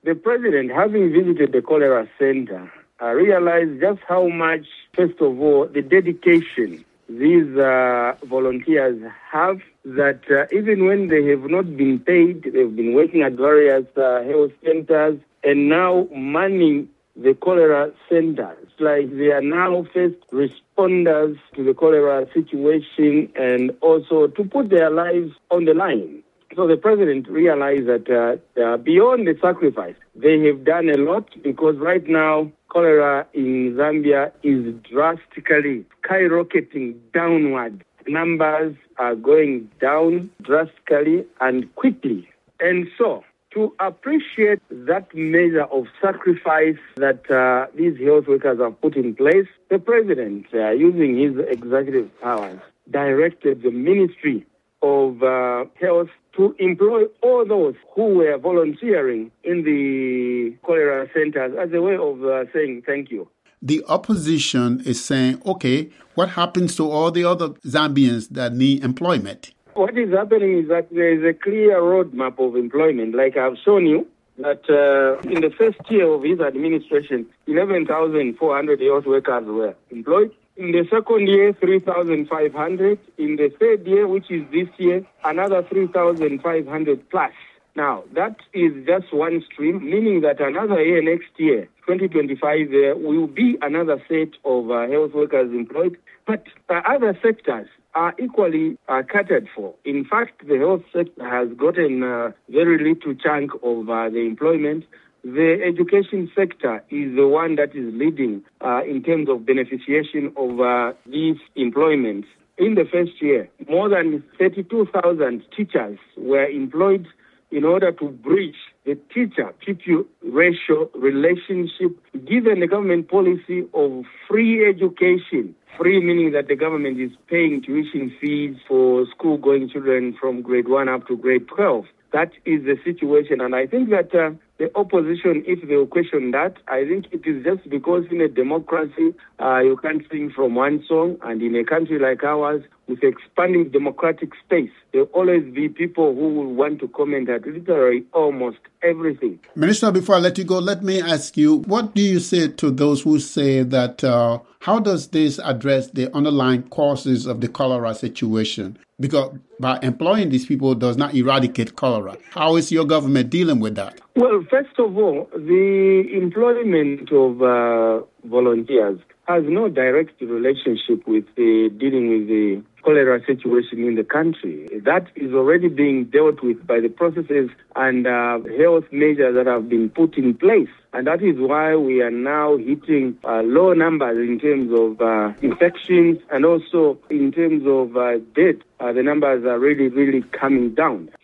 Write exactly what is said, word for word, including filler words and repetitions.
The president, having visited the cholera center, uh, realized just how much, first of all, the dedication these uh, volunteers have, that uh, even when they have not been paid, they've been working at various uh, health centers and now manning the cholera centers. It's like they are now first responders to the cholera situation and also to put their lives on the line. So the president realized that uh, uh, beyond the sacrifice, they have done a lot, because right now cholera in Zambia is drastically skyrocketing downward. Numbers are going down drastically and quickly. And so, to appreciate that measure of sacrifice that uh, these health workers have put in place, the president, uh, using his executive powers, directed the Ministry of uh, Health to employ all those who were volunteering in the cholera centers as a way of uh, saying thank you. The opposition is saying, okay, what happens to all the other Zambians that need employment? What is happening is that there is a clear roadmap of employment. Like I've shown you, that uh, in the first year of his administration, eleven thousand four hundred health workers were employed. In the second year, three thousand five hundred. In the third year, which is this year, another three thousand five hundred plus. Now, that is just one stream, meaning that another year, next year, twenty twenty-five, there will be another set of uh, health workers employed. But uh, other sectors are equally uh, catered for. In fact, the health sector has gotten a very little chunk of uh, the employment. The education sector is the one that is leading uh, in terms of beneficiation of uh, these employments. In the first year, more than thirty-two thousand teachers were employed in order to bridge the teacher-pupil ratio relationship, given the government policy of free education. Free meaning that the government is paying tuition fees for school-going children from grade one up to grade twelve. That is the situation, and I think that uh, the opposition, if they will question that, I think it is just because in a democracy, uh, you can't sing from one song, and in a country like ours, with expanding democratic space, there will always be people who will want to comment at literally almost everything. Minister, before I let you go, let me ask you, what do you say to those who say that, uh, how does this address the underlying causes of the cholera situation? Because by employing these people does not eradicate cholera. How is your government dealing with that? Well, first of all, the employment of uh, volunteers has no direct relationship with the dealing with the cholera situation in the country. That is already being dealt with by the processes and uh, health measures that have been put in place. And that is why we are now hitting uh, low numbers in terms of uh, infections and also in terms of uh, death. Uh, the numbers are really, really coming down.